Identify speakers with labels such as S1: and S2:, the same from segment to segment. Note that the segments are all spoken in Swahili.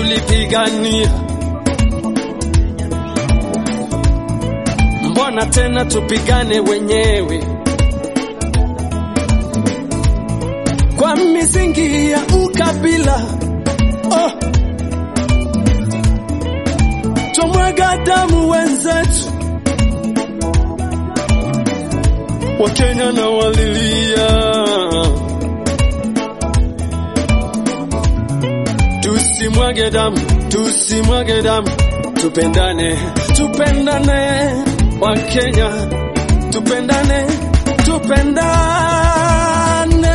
S1: tulipigania, mbona tena tupigane wenyewe kwa misingi ya ukabila? Tumwaga damu wenzetu, Wakenya na walilia. Tusimwage damu, tusimwage damu, tupendane, tupendane Wakenya, tupendane, tupendane.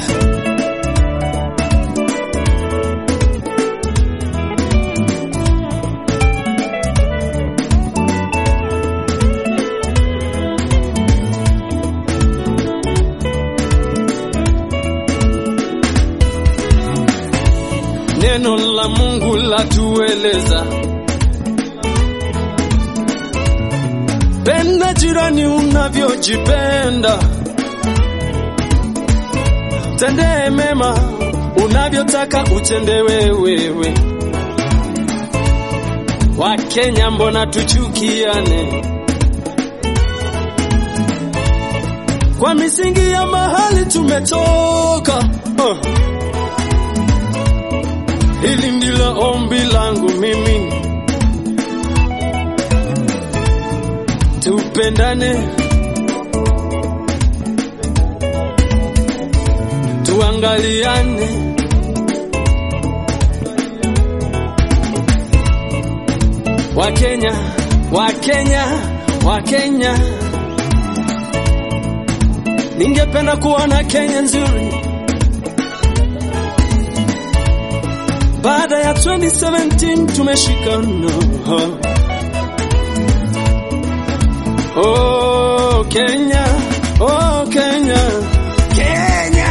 S1: Neno la Mungu latueleza, penda jirani unavyojipenda, tende mema unavyotaka utendewe wewe. Wakenya mbona tuchukiane kwa misingi ya mahali tumetoka? Hili ndilo ombi langu mimi, tupendane, tuangaliane, Wakenya, Wakenya, Wakenya. Ningependa kuona Kenya nzuri baada ya 2017 tumeshikana. Oh Kenya, oh Kenya, Kenya,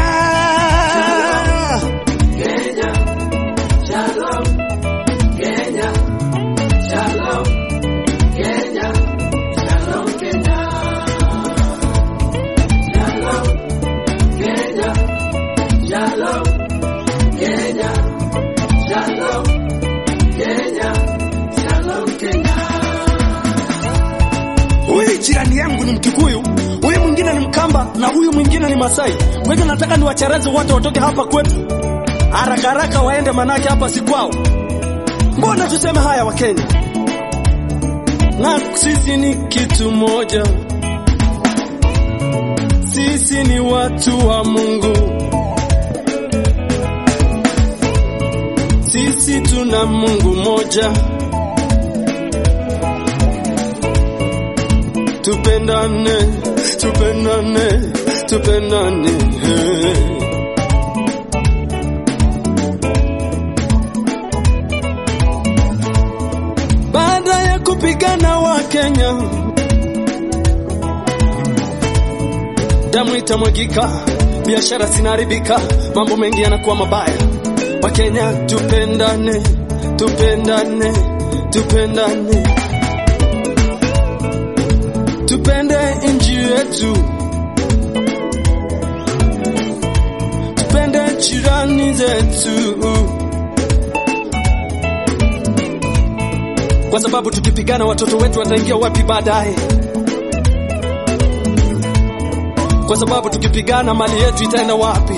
S1: Kenya, shalom, Kenya, shalom, Kenya, shalom, Kenya, shalom, Kenya, shalom, Kenya, shalom, Kenya, shalom, Kenya. Huyu jirani yangu ni Mkikuyu, huyu mwingine ni Mkamba na huyu mwingine ni Masai. Kwa hivyo nataka niwacharaze wote watoke hapa kwetu haraka haraka waende, manake hapa si kwao. Mbona tuseme haya Wakenya? Na sisi ni kitu moja, sisi ni watu wa Mungu, sisi tuna Mungu moja. Tupendane, tupendane, tupendane. Baada ya kupigana Wakenya, damu itamwagika, biashara zinaharibika, mambo mengi yanakuwa mabaya. Wakenya tupendane, tupendane, tupendane, tupende nchi yetu, tupende jirani zetu, kwa sababu tukipigana watoto wetu wataingia wapi baadaye? Kwa sababu tukipigana mali yetu itaenda wapi?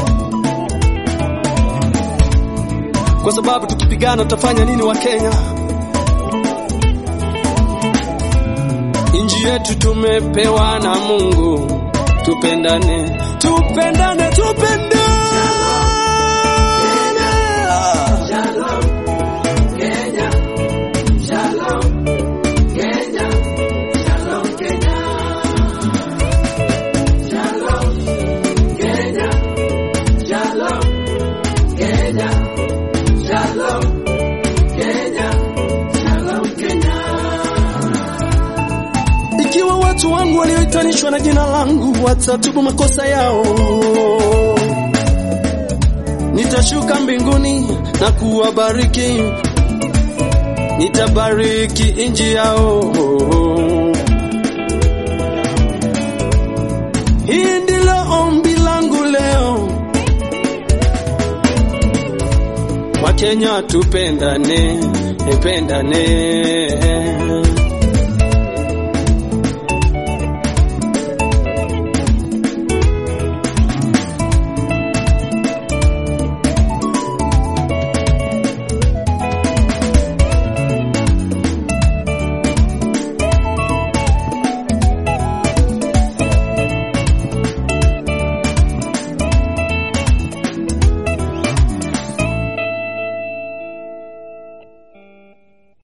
S1: Kwa sababu tukipigana tutafanya nini Wakenya? Inji yetu tumepewa na Mungu, tupendane, tupendane, tupendane. Shalom, Kenya, shalom, Kenya, shalom, Kenya, shalom, Kenya, shalom, Kenya, shalom, Kenya, shalom, Kenya. Ikiwa watu wangu walioitanishwa na jina langu watatubu makosa yao, nitashuka mbinguni na kuwabariki, nitabariki inji yao. Hii ndilo ombi langu leo. Kenya tupendane, pendane.